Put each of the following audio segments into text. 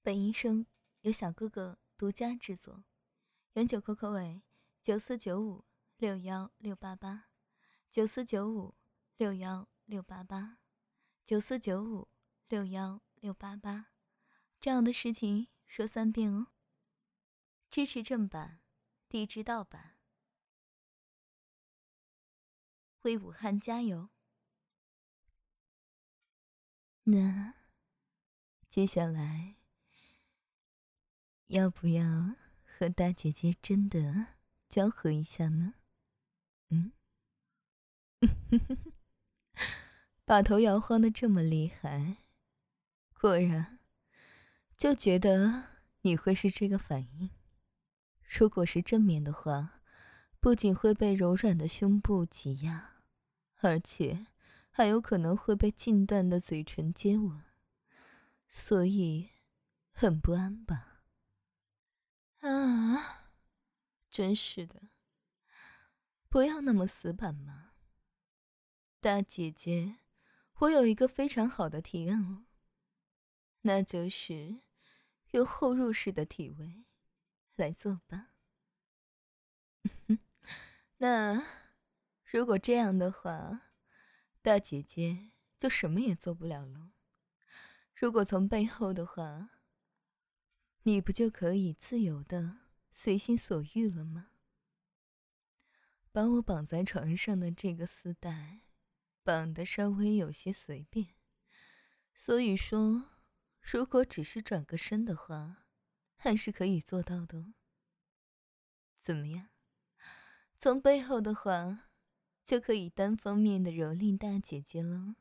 本音声由小哥哥独家制作，永久 QQ 为949561688949595688，9495616888，这样的事情说3遍哦。支持正版，抵制盗版，为武汉加油！那接下来要不要和大姐姐真的交合一下呢？把头摇晃得这么厉害，果然就觉得你会是这个反应。如果是正面的话，不仅会被柔软的胸部挤压，而且还有可能会被近段的嘴唇接吻，所以很不安吧？啊，真是的，不要那么死板嘛。大姐姐，我有一个非常好的提案哦，那就是用后入式的体位来做吧。那如果这样的话，大姐姐就什么也做不了了。如果从背后的话，你不就可以自由的随心所欲了吗？把我绑在床上的这个丝带绑得稍微有些随便，所以说如果只是转个身的话，还是可以做到的哦。怎么样？从背后的话，就可以单方面的蹂躏大姐姐了。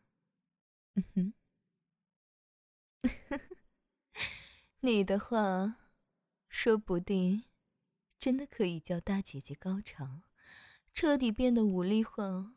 你的话，说不定真的可以叫大姐姐高潮，彻底变得无力化哦。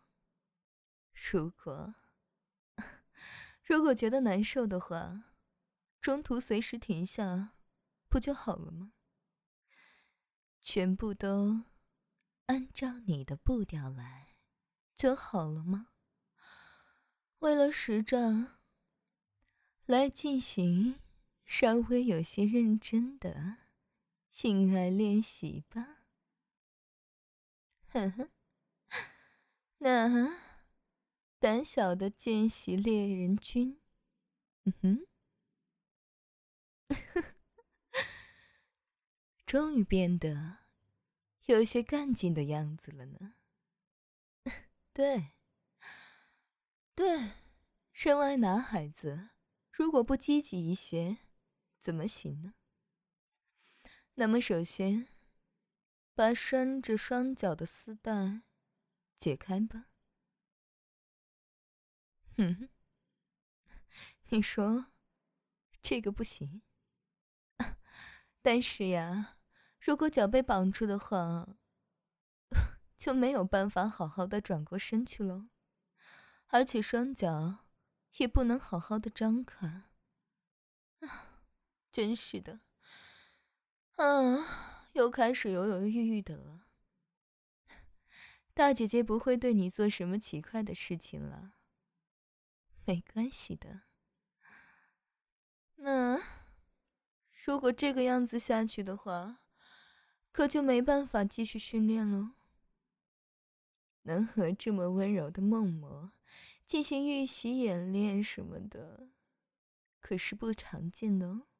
如果觉得难受的话，中途随时停下，不就好了吗？全部都按照你的步调来就好了吗？为了实战，来进行稍微有些认真的性爱练习吧。哼哼，那胆小的见习猎人君，终于变得有些干劲的样子了呢。对，对，身为男孩子，如果不积极一些，怎么行呢？那么首先，把拴着双脚的丝带解开吧。你说这个不行？但是呀，如果脚被绑住的话，就没有办法好好的转过身去了，而且双脚也不能好好的张开。真是的，又开始犹犹豫豫的了。大姐姐不会对你做什么奇怪的事情了，没关系的。那如果这个样子下去的话，可就没办法继续训练了。能和这么温柔的梦魔进行预习演练什么的，可是不常见的哦。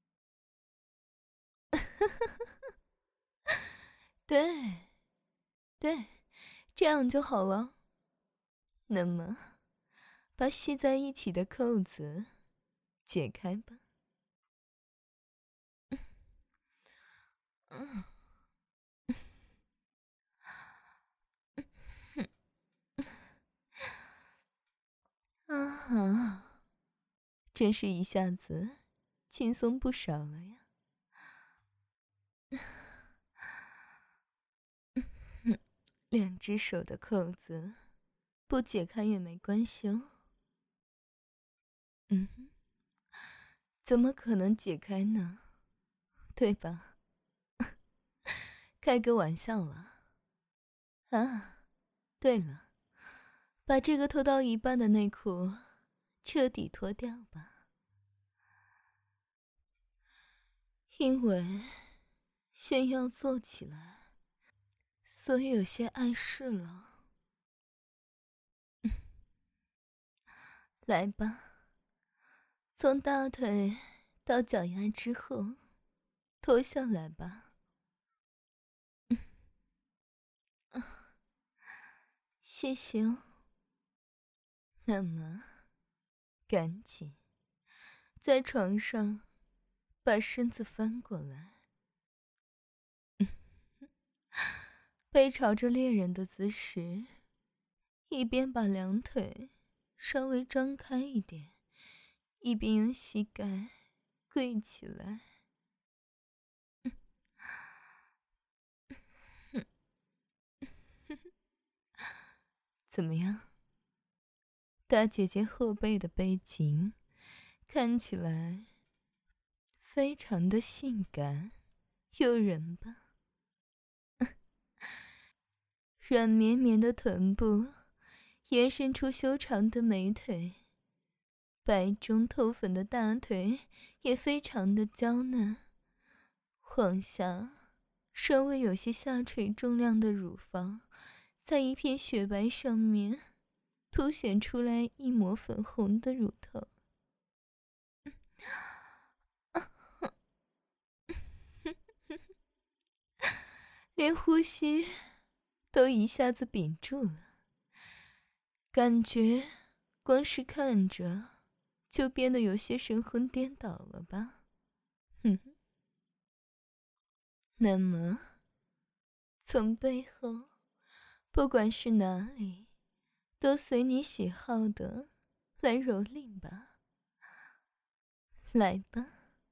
对，对，这样就好了。那么，把系在一起的扣子解开吧。啊，真是一下子轻松不少了呀。2只手的扣子不解开也没关系哦。怎么可能解开呢？对吧？开个玩笑了。啊，对了，把这个脱到一半的内裤彻底脱掉吧。 因为炫耀做起来，所以有些碍事了。来吧，从大腿到脚丫之后脱下来吧。谢谢哦。那么，赶紧在床上把身子翻过来，背朝着猎人的姿势，一边把两腿稍微张开一点，一边用膝盖跪起来。怎么样？大姐姐后背的背景看起来非常的性感诱人吧？软绵绵的臀部延伸出修长的美腿，白中透粉的大腿也非常的娇嫩，往下稍微有些下垂重量的乳房在一片雪白上面凸显出来一抹粉红的乳头。连呼吸都一下子屏住了，感觉光是看着就变得有些神魂颠倒了吧？那么从背后不管是哪里都随你喜好的来蹂躏吧。来吧，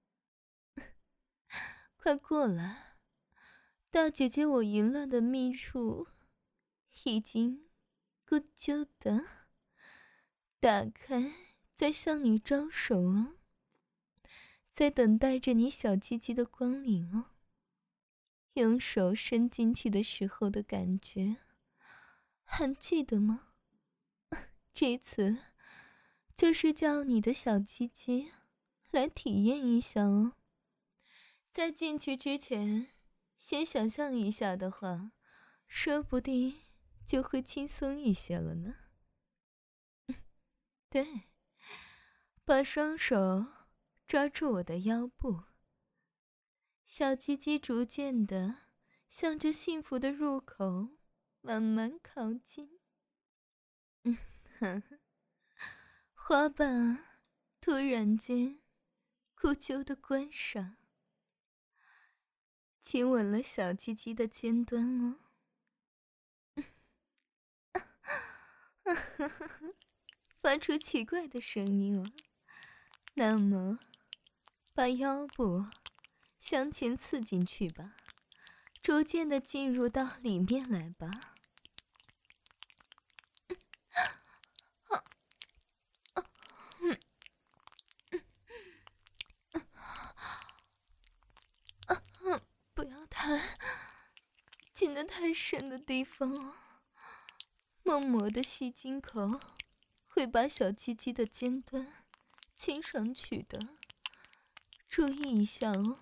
快过来，大姐姐我淫乱的秘处已经咕啾的打开，在向你招手哦，在等待着你小鸡鸡的光临哦。用手伸进去的时候的感觉还记得吗？这次就是叫你的小鸡鸡来体验一下哦。在进去之前先想象一下的话，说不定就会轻松一些了呢。对，把双手抓住我的腰部，小鸡鸡逐渐的向着幸福的入口慢慢靠近。花瓣突然间咕啾的关上，亲吻了小鸡鸡的尖端哦。发出奇怪的声音哦。那么把腰部向前刺进去吧，逐渐的进入到里面来吧。不要进得太深的地方哦，默默的吸金口会把小鸡鸡的尖端亲上去的，注意一下哦。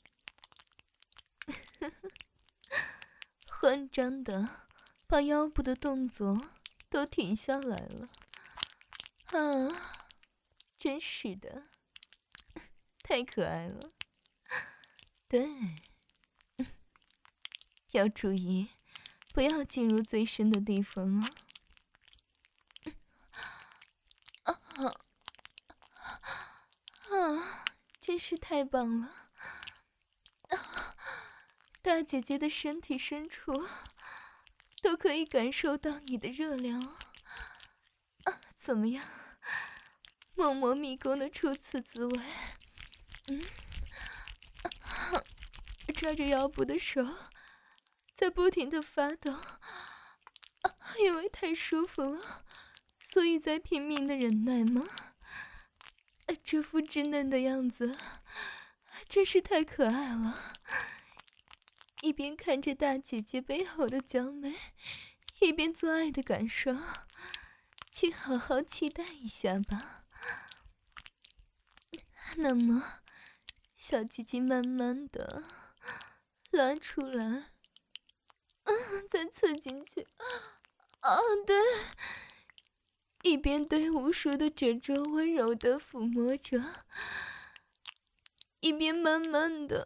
慌张的把腰部的动作都停下来了。啊，真是的，太可爱了。对，要注意不要进入最深的地方哦。真是太棒了。大姐姐的身体深处都可以感受到你的热量哦。怎么样，默默迷宫的初次滋味？抓着腰部的手在不停的发抖，因为太舒服了，所以在拼命的忍耐吗？这副稚嫩的样子真是太可爱了。一边看着大姐姐背后的娇美，一边做爱的感受，请好好期待一下吧。那么小鸡鸡慢慢的拉出来，再刺进去。对，一边对无数的褶皱温柔的抚摸着，一边慢慢的，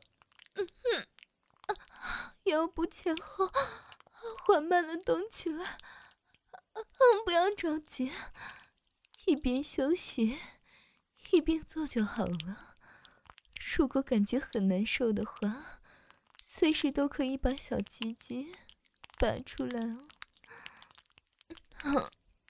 腰部前后缓慢的动起来。不要着急，一边休息一边做就好了。如果感觉很难受的话，随时都可以把小鸡鸡拔出来哦。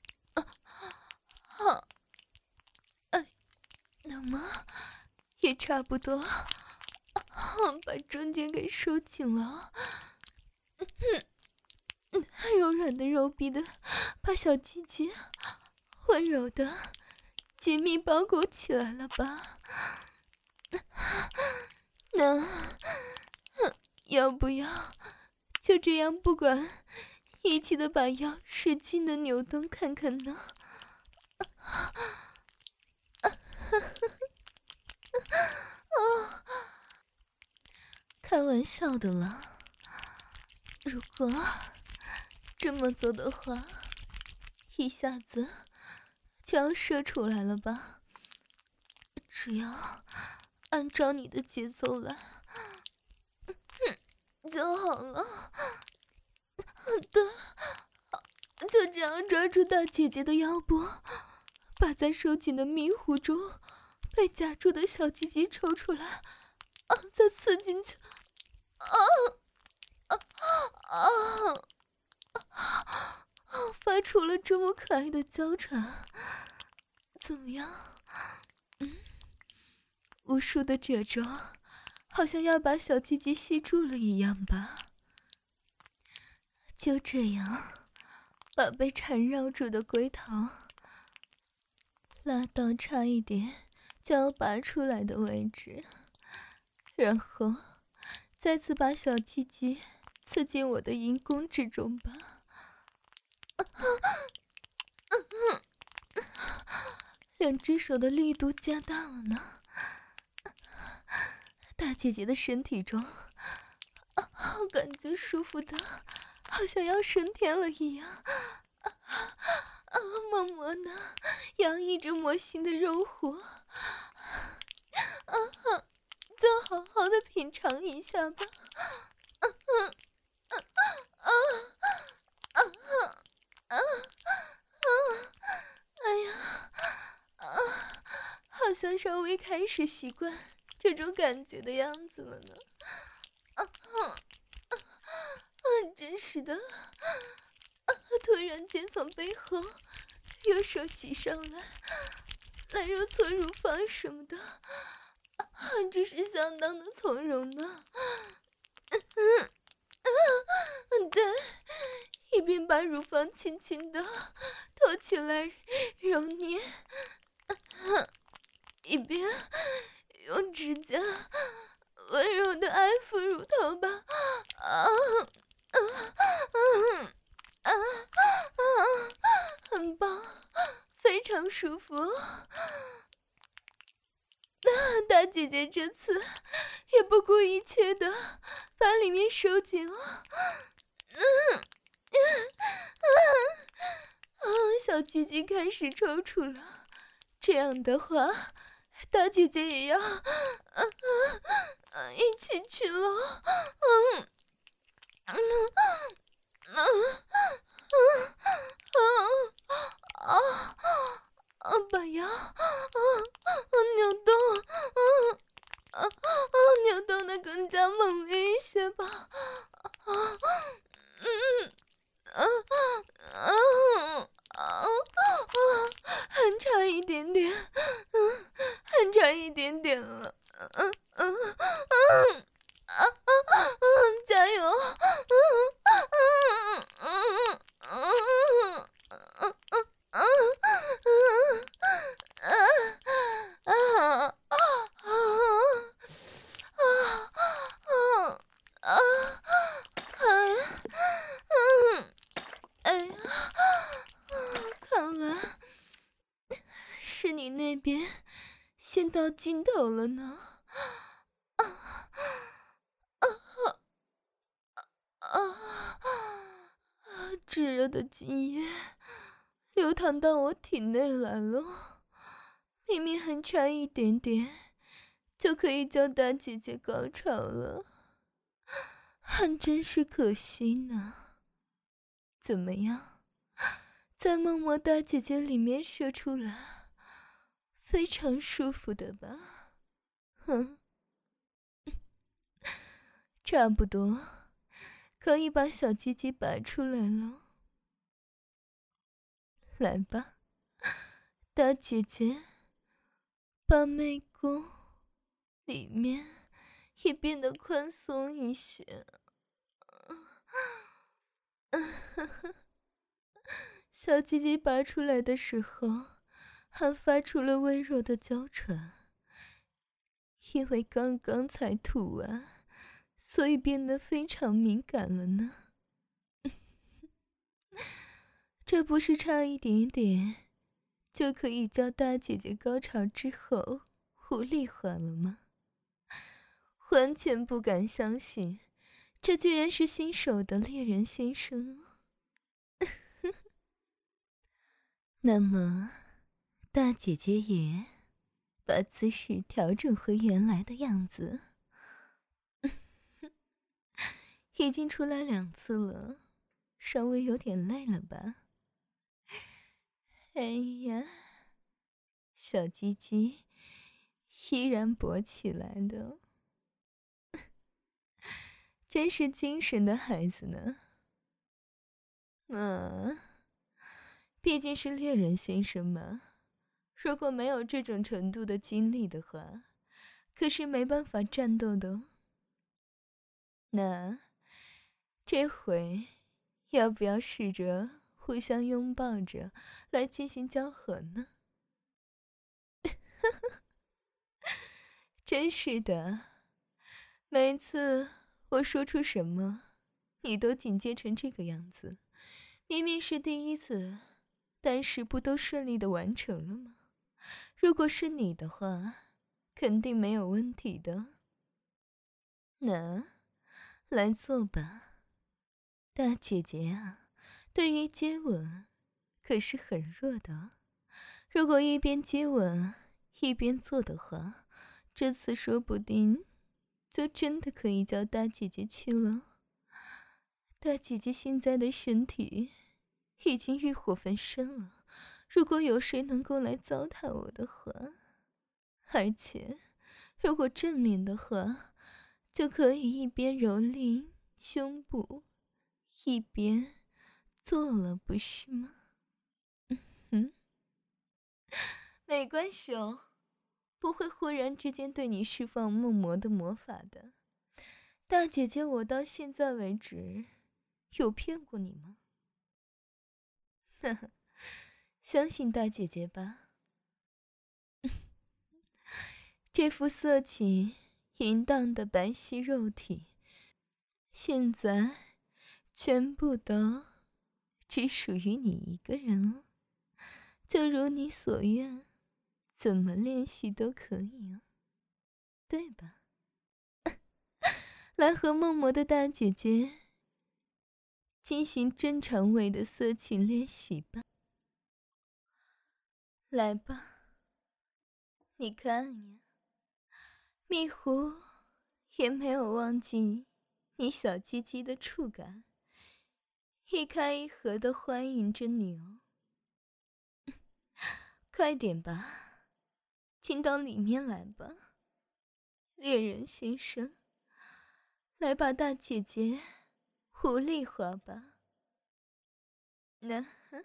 那么也差不多，把中间给收紧了。柔软的肉壁的把小鸡鸡温柔的紧密包裹起来了吧？那要不要就这样不管一起的把腰使劲的扭动看看呢？开玩笑的啦，如果这么做的话，一下子就要射出来了吧？只要按照你的节奏来就好了。对，就这样抓住大姐姐的腰部，把在收紧的迷糊中被夹住的小鸡鸡抽出来，再刺进去。发出了这么可爱的娇喘，怎么样？无数的褶皱好像要把小鸡鸡吸住了一样吧？就这样把被缠绕住的龟头拉到差一点就要拔出来的位置，然后再次把小鸡鸡刺进我的阴宫之中吧。两只手的力度加大了呢，大姐姐的身体中，感觉舒服的好像要升天了一样。默默的洋溢着魔性的肉火，就好好的品尝一下吧。哎呀，好像稍微开始习惯这种感觉的样子了呢。真是的，突然间从背后有手袭上来揉搓乳房什么的，真是相当的从容呢。对，一边把乳房轻轻的托起来揉捏，一边用指甲温柔的爱抚乳头吧。很棒，非常舒服。大姐姐这次也不顾一切的把里面收紧了。小鸡鸡开始抽搐了，这样的话大姐姐也要一起去了。把腰扭动，扭动的更加猛烈一些吧。还差一点点，还差一点点了。加油！看来是你那边先到尽头了呢。 炙热的精液流淌到我体内来了，明明还差一点点就可以叫大姐姐高潮了，还真是可惜呢。怎么样，在默默大姐姐里面射出来，非常舒服的吧？哼，差不多可以把小鸡鸡拔出来了。来吧，大姐姐，把妹宫里面也变得宽松一些。小鸡鸡拔出来的时候，还发出了微弱的娇喘，因为刚刚才吐完，所以变得非常敏感了呢。这不是差一点点就可以叫大姐姐高潮之后无力化了吗？完全不敢相信，这居然是新手的猎人先生哦。那么，大姐姐也把姿势调整回原来的样子。已经出来2次了，稍微有点累了吧？哎呀，小鸡鸡依然勃起来的，真是精神的孩子呢。毕竟是猎人先生嘛，如果没有这种程度的精力的话，可是没办法战斗的哦。那这回要不要试着互相拥抱着来进行交合呢？真是的，每次我说出什么，你都紧接成这个样子。明明是第1次，但是不都顺利的完成了吗？如果是你的话，肯定没有问题的。那，来做吧，大姐姐啊，对于接吻可是很弱的。如果一边接吻一边做的话，这次说不定就真的可以叫大姐姐去了。大姐姐现在的身体已经欲火焚身了，如果有谁能够来糟蹋我的话，而且如果正面的话，就可以一边蹂躏胸部一边做了，不是吗？没关系哦，不会忽然之间对你释放梦魔的魔法的。大姐姐我到现在为止有骗过你吗？呵呵，相信大姐姐吧。这副色情淫荡的白皙肉体，现在全部都只属于你一个人了。就如你所愿，怎么练习都可以啊，对吧？来和梦魔的大姐姐进行正常位的色情练习吧。来吧，你看呀，蜜狐也没有忘记你小鸡鸡的触感，一开一合的欢迎着你哦。快点吧，进到里面来吧，猎人先生，来把大姐姐狐狸化吧。那，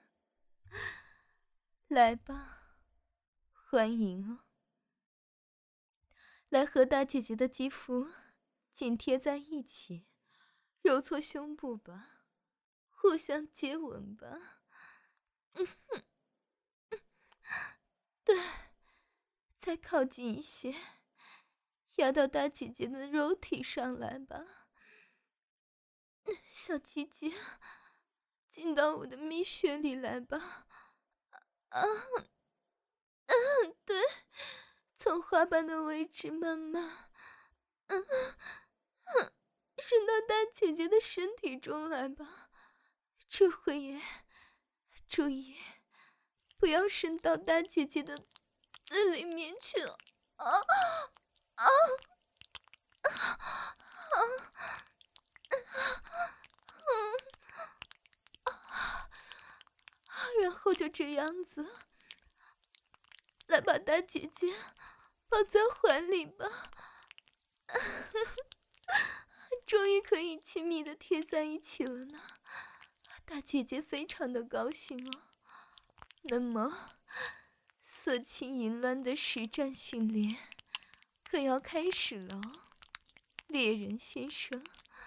来吧，欢迎哦。来和大姐姐的肌肤紧贴在一起，揉搓胸部吧，互相接吻吧。对，再靠近一些，压到大姐姐的肉体上来吧。小鸡鸡，进到我的蜜穴里来吧。对，从花瓣的位置慢慢，渗到大姐姐的身体中来吧。 智慧爷，注意，不要伸到大姐姐的嘴里面去了。啊啊啊！然后就这样子，来把大姐姐抱在怀里吧。终于可以亲密的贴在一起了呢，大姐姐非常的高兴哦。那么，色情淫乱的实战训练可要开始了哦，猎人先生。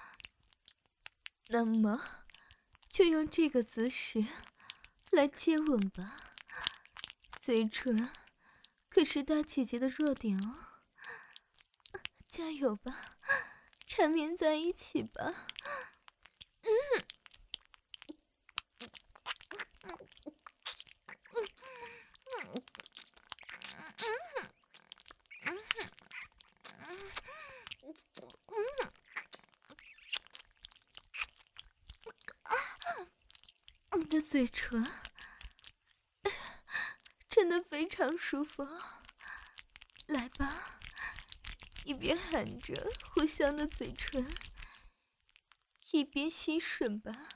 那么，就用这个姿势来接吻吧。嘴唇可是大姐姐的弱点哦，加油吧，缠绵在一起吧。你的嘴唇真的非常舒服，来吧，一边含着互相的嘴唇，一边吸吮吧。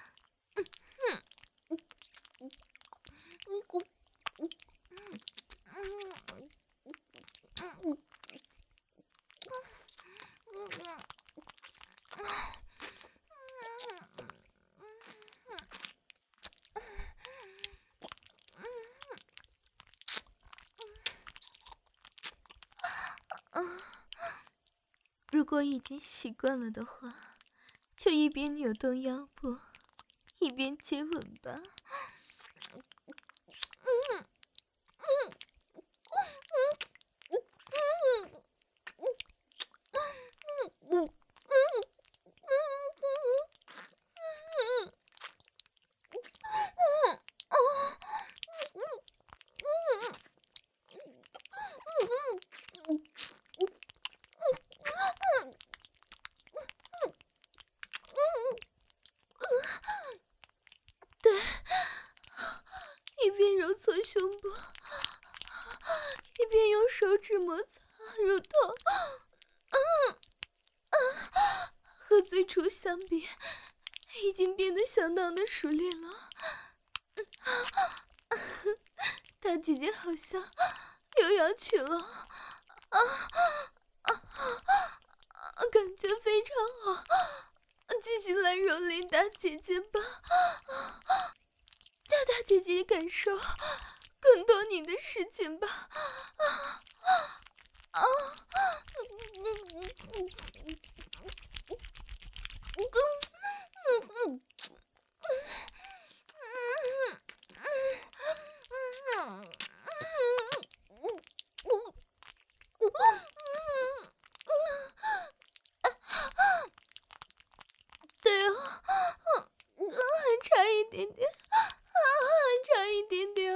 如果已经习惯了的话，就一边扭动腰部，一边接吻吧。对，一边揉搓胸部，一边用手指摩擦乳头，和最初相比，已经变得相当的熟练了。大姐姐好像又要去了，感觉非常好，继续来蹂躏大姐姐吧，叫大姐姐感受更多你的事情吧。对哦，还差一点点，还差一点点，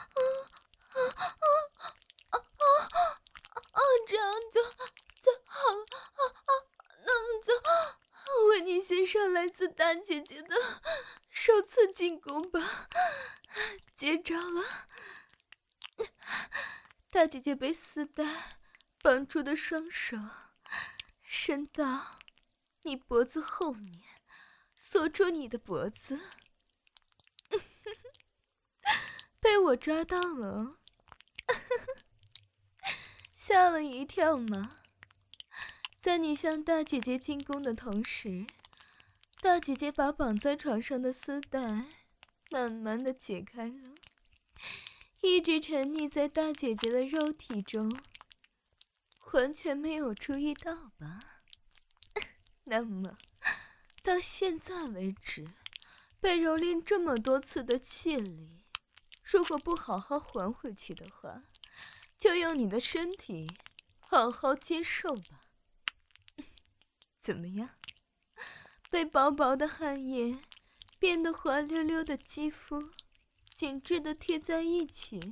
这样就好了。那么就为你献上来自大姐姐的首次进攻吧。接着了，大姐姐被丝带绑住的双手伸到你脖子后面，锁住你的脖子。被我抓到了，吓了一跳吗？在你向大姐姐进攻的同时，大姐姐把绑在床上的丝带慢慢的解开了，一直沉溺在大姐姐的肉体中，完全没有注意到吧？那么，到现在为止，被蹂躏这么多次的气力，如果不好好还回去的话，就用你的身体好好接受吧。怎么样？被薄薄的汗液变得滑溜溜的肌肤紧致的贴在一起。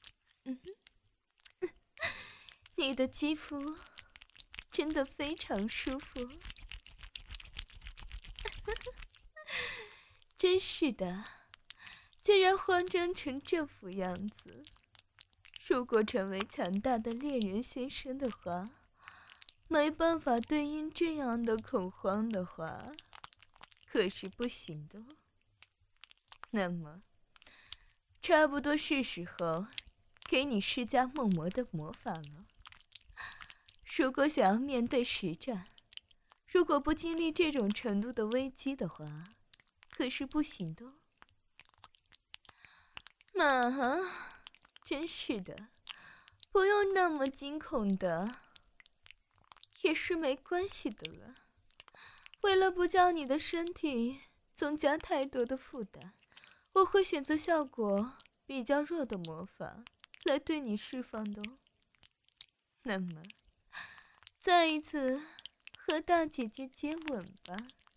你的肌肤真的非常舒服。 真是的，居然慌张成这副样子。如果成为强大的猎人先生的话，没办法对应这样的恐慌的话，可是不行的。那么，差不多是时候给你施加梦魔的魔法了。如果想要面对实战，如果不经历这种程度的危机的话，可是不行的。真是的，不用那么惊恐的，也是没关系的了。为了不叫你的身体增加太多的负担，我会选择效果比较弱的魔法来对你释放的哦。那么，再一次和大姐姐接吻吧。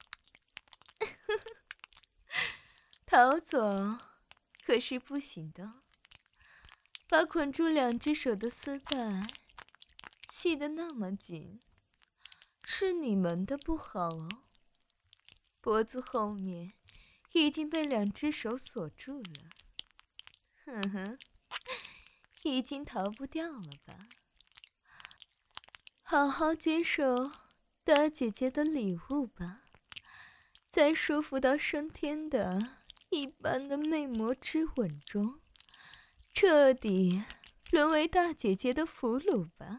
逃走可是不行的哦，把捆住2只手的丝带系得那么紧，是你们的不好哦。脖子后面已经被2只手锁住了，哼哼，已经逃不掉了吧？好好接受大姐姐的礼物吧，在舒服到升天的一般的魅魔之吻中，彻底沦为大姐姐的俘虏吧。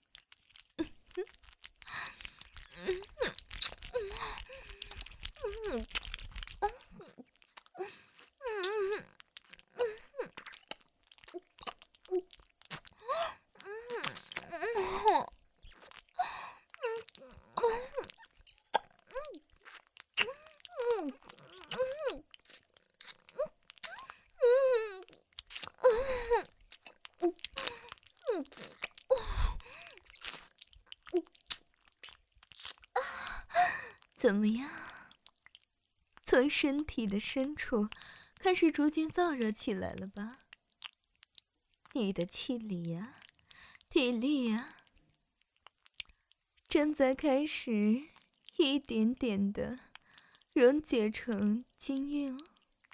怎么样？从身体的深处开始逐渐燥热起来了吧？你的气力呀，体力呀，正在开始一点点的溶解成精液哦。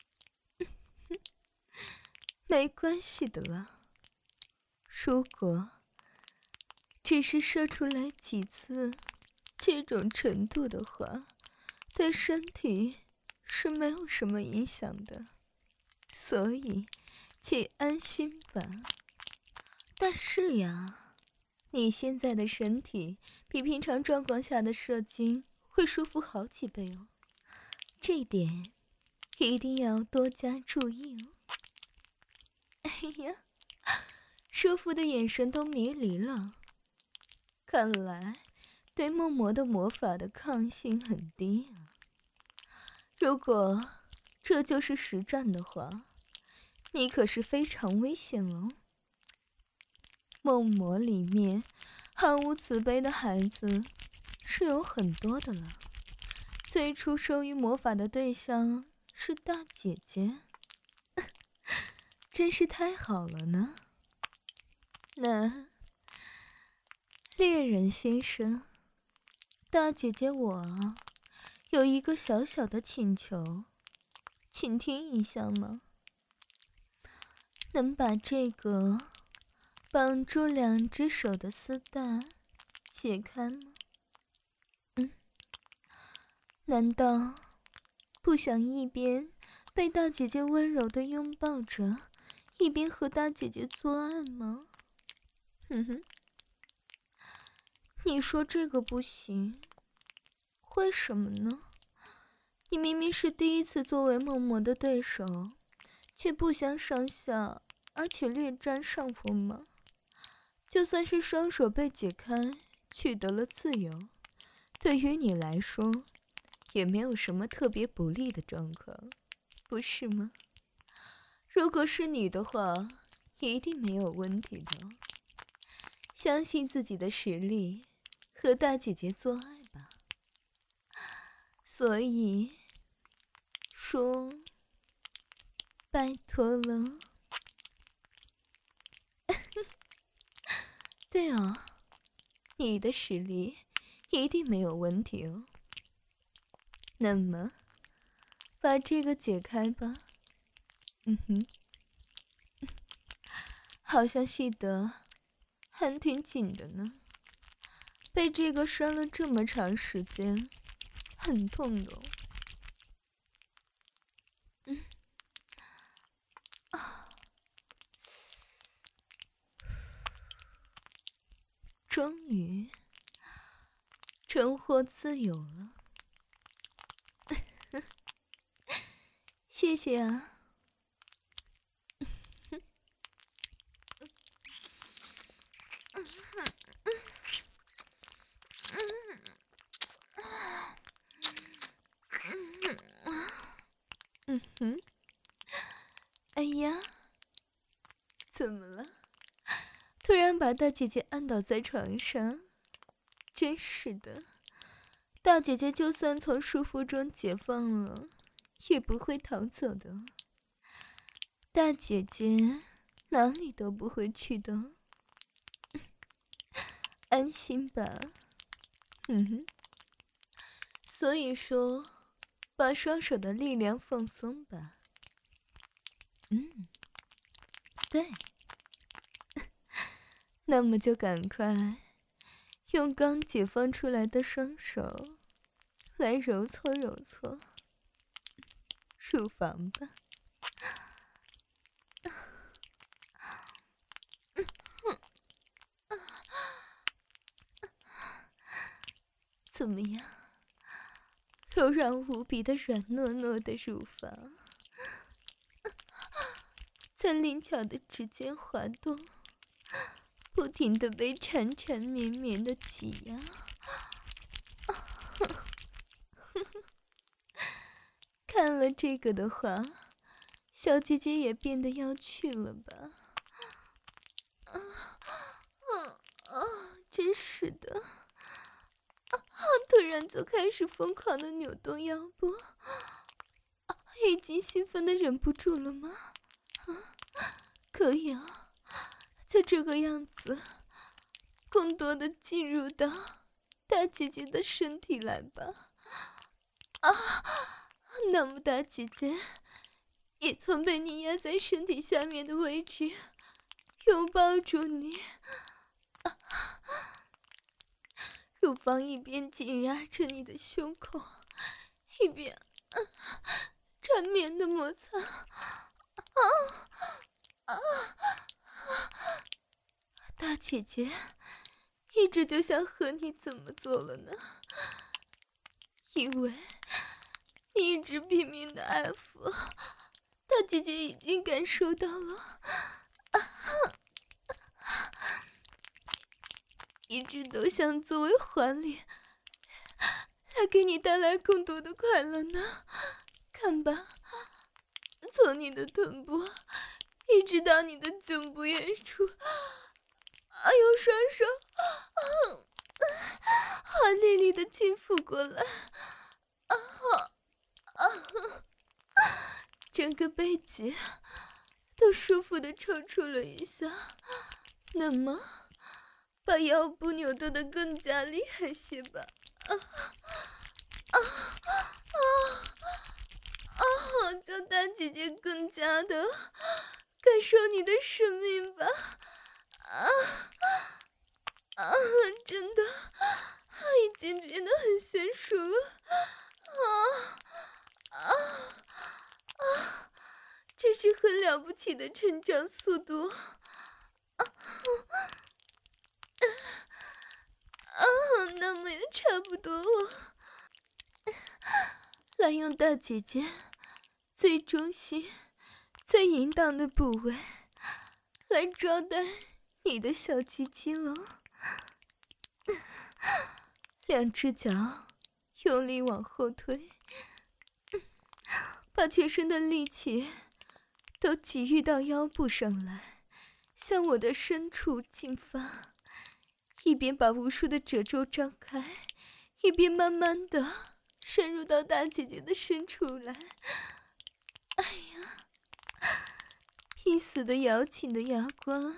没关系的啦，如果只是射出来几次这种程度的话，对身体是没有什么影响的，所以请安心吧。但是呀，你现在的身体比平常状况下的射精会舒服好几倍哦，这一点一定要多加注意哦。哎呀，舒服的眼神都迷离了，看来对梦魔的魔法的抗性很低啊。如果这就是实战的话，你可是非常危险哦。梦魔里面毫无慈悲的孩子是有很多的了，最初受于魔法的对象是大姐姐，真是太好了呢。那猎人先生，大姐姐我有一个小小的请求，请听一下吗？能把这个绑住2只手的丝带解开吗？难道不想一边被大姐姐温柔地拥抱着，一边和大姐姐做爱吗？哼哼，你说这个不行，为什么呢？你明明是第一次作为梦魔的对手，却不相上下，而且略占上风吗？就算是双手被解开，取得了自由，对于你来说也没有什么特别不利的状况，不是吗？如果是你的话，一定没有问题的。相信自己的实力，和大姐姐做爱吧。所以说，拜托了。对哦，你的实力一定没有问题哦。那么， 把这个解开吧。嗯哼，好像系得还挺紧的呢。被这个拴了这么长时间，很痛的。终于重获自由了。谢谢啊。嗯哼，哎呀，怎么了？突然把大姐姐按倒在床上，真是的，大姐姐就算从束缚中解放了，也不会逃走的。大姐姐哪里都不会去的，安心吧。嗯哼，所以说，把双手的力量放松吧。嗯，对。那么就赶快用刚解放出来的双手来揉搓揉搓乳房吧。怎么样？柔软无比的软糯糯的乳房，在灵巧的指尖滑动，不停地被缠缠绵绵的挤压。看了这个的话，小姐姐也变得要去了吧？真是的！突然就开始疯狂的扭动腰部，已经兴奋的忍不住了吗？可以啊，就这个样子，更多的进入到大姐姐的身体来吧。那么大姐姐也曾被你压在身体下面的位置，拥抱住你。乳房一边紧压着你的胸口，一边缠绵的摩擦。大姐姐一直就想和你怎么做了呢？因为你一直拼命的爱抚，大姐姐已经感受到了，一直都想作为还礼，来给你带来更多的快乐呢。看吧，从你的臀部一直到你的颈部远处，还有双手华丽丽的轻抚过来，整个背脊都舒服的抽搐了一下。那么把腰部扭动的更加厉害些吧。叫大姐姐更加的感受你的生命吧。真的已经变得很娴熟了。这是很了不起的成长速度。那么也差不多了。来用大姐姐最中心、最淫荡的部位来招待你的小鸡鸡了。两只脚用力往后推，把全身的力气都给予到腰部上来，向我的深处进发，一边把无数的褶皱张开，一边慢慢的深入到大姐姐的深处来。哎呀，拼死的咬紧的牙关。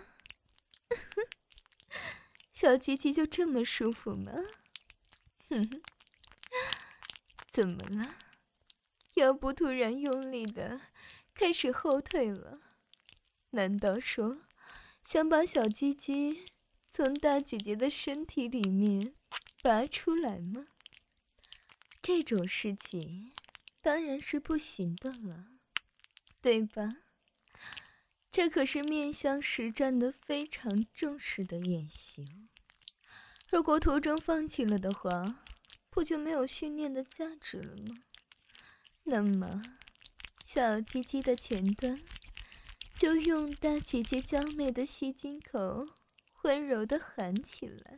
小鸡鸡就这么舒服吗？怎么了？ 腰部突然用力的开始后退了。难道说想把小鸡鸡从大姐姐的身体里面拔出来吗？这种事情当然是不行的了，对吧？这可是面向实战的非常正式的演习哦。如果途中放弃了的话，不就没有训练的价值了吗？那么小鸡鸡的前端就用大姐姐娇美的吸精口温柔地含起来。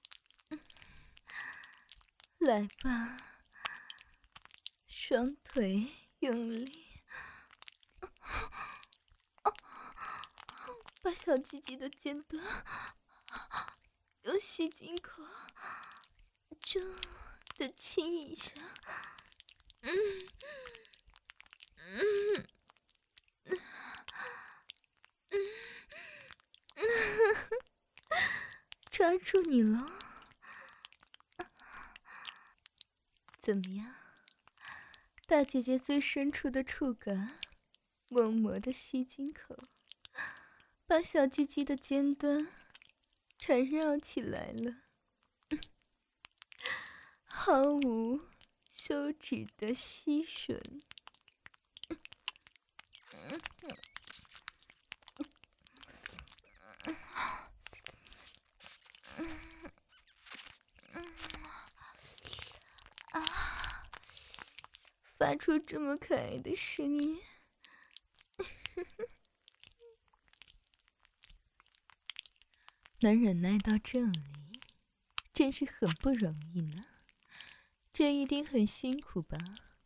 来吧，双腿用力，把小鸡鸡的尖端用吸精口就的亲一下。抓住你了，怎么样？大姐姐最深处的触感，默默的吸精口，把小鸡鸡的尖端缠绕起来了，毫无休止的吸吮。发出这么可爱的声音，能忍耐到这里，真是很不容易呢。这一定很辛苦吧？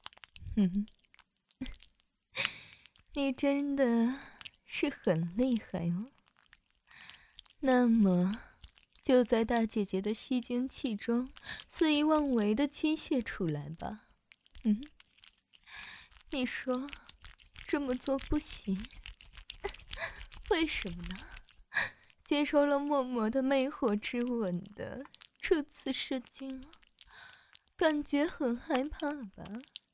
你真的是很厉害哦。那么，就在大姐姐的吸精器中肆意妄为的倾泻出来吧。你说这么做不行，为什么呢？接受了默默的魅惑之吻的初次射精，感觉很害怕吧？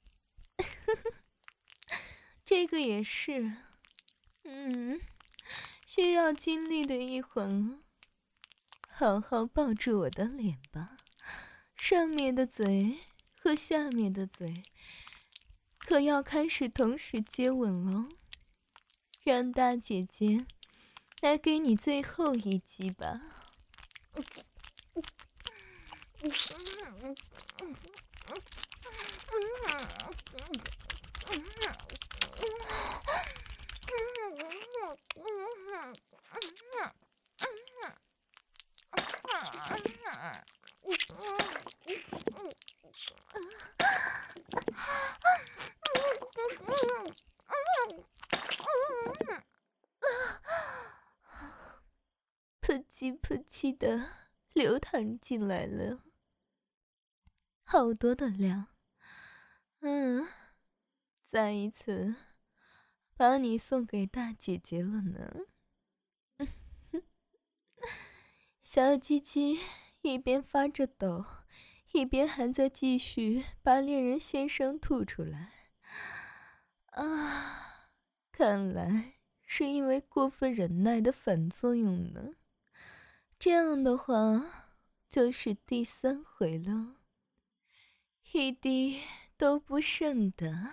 这个也是，需要经历的一环。好好抱住我的脸吧，上面的嘴和下面的嘴可要开始同时接吻喽，让大姐姐来给你最后一击吧。噗叽噗叽的流淌进来了，好多的量。再一次把你送给大姐姐了呢。小鸡鸡一边发着抖，一边还在继续把恋人先生吐出来。看来是因为过分忍耐的反作用呢。这样的话，就是第3回了，一滴都不剩的。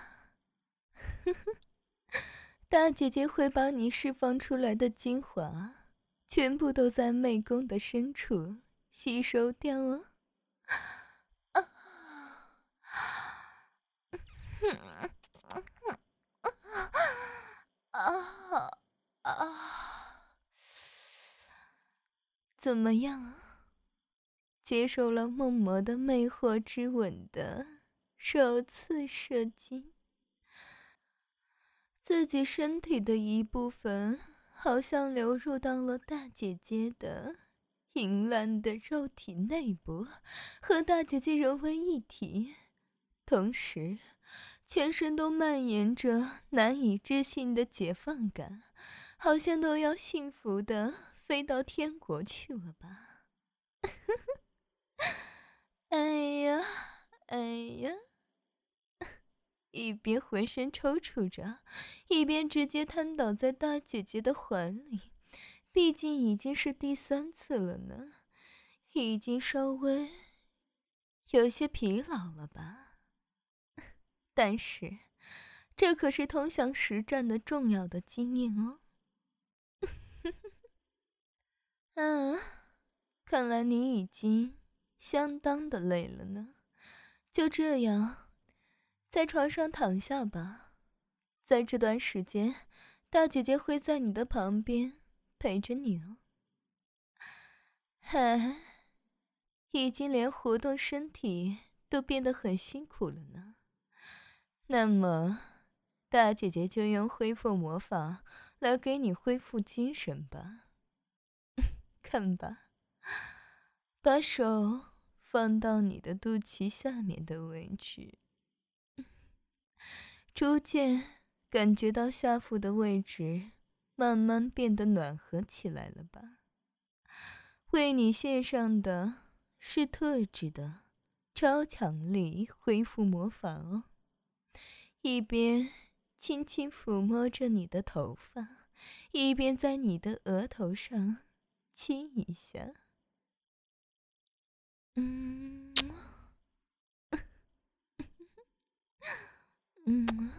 大姐姐会把你释放出来的精华全部都在妹宫的深处吸收掉啊！怎么样啊？接受了梦魔的魅惑之吻的首次射精，自己身体的一部分好像流入到了大姐姐的淫烂的肉体内部，和大姐姐融为一体，同时全身都蔓延着难以置信的解放感，好像都要幸福的飞到天国去了吧。哎呀，哎呀！ 一边浑身抽搐着，一边直接瘫倒在大姐姐的怀里。毕竟已经是第3次了呢，已经稍微有些疲劳了吧？但是这可是通向实战的重要的经验哦。啊，看来你已经相当的累了呢。就这样，在床上躺下吧。在这段时间，大姐姐会在你的旁边陪着你哦。嗨，已经连活动身体都变得很辛苦了呢。那么，大姐姐就用恢复魔法来给你恢复精神吧。看吧，把手放到你的肚脐下面的位置，逐渐感觉到下腹的位置慢慢变得暖和起来了吧？为你献上的是特制的超强力恢复魔法哦。一边轻轻抚摸着你的头发，一边在你的额头上亲一下。嗯，嗯，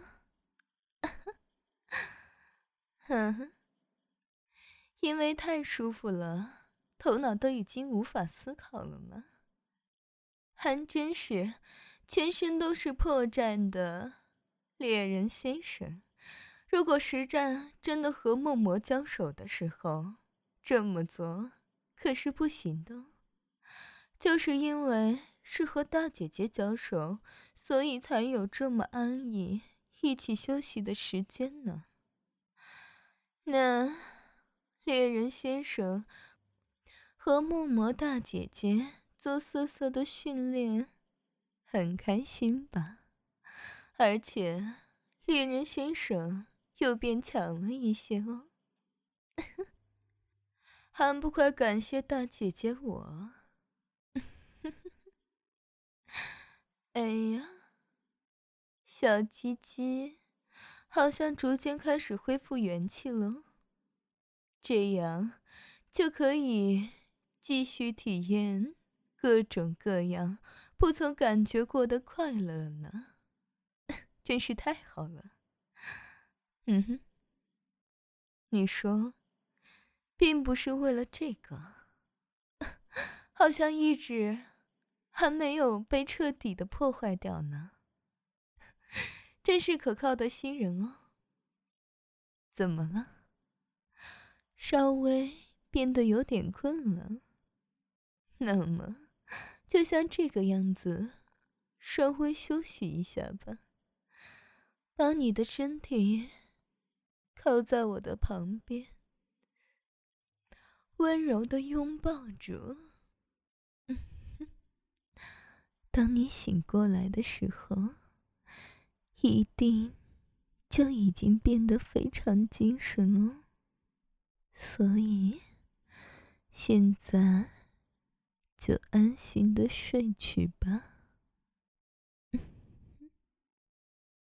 哼，因为太舒服了，头脑都已经无法思考了吗？还真是，全身都是破绽的猎人先生。如果实战真的和梦魔交手的时候，这么做可是不行的。就是因为是和大姐姐交手，所以才有这么安逸一起休息的时间呢。那猎人先生和梦魔大姐姐做色色的训练，很开心吧？而且猎人先生又变强了一些哦。还不快感谢大姐姐我！哎呀，小鸡鸡好像逐渐开始恢复元气了，这样就可以继续体验各种各样不曾感觉过的快乐了呢，真是太好了。嗯哼，你说，并不是为了这个，好像一直还没有被彻底的破坏掉呢。真是可靠的新人哦。怎么了？稍微变得有点困了。那么，就像这个样子，稍微休息一下吧。把你的身体靠在我的旁边，温柔地拥抱住。当你醒过来的时候，一定就已经变得非常精神了。所以，现在就安心的睡去吧。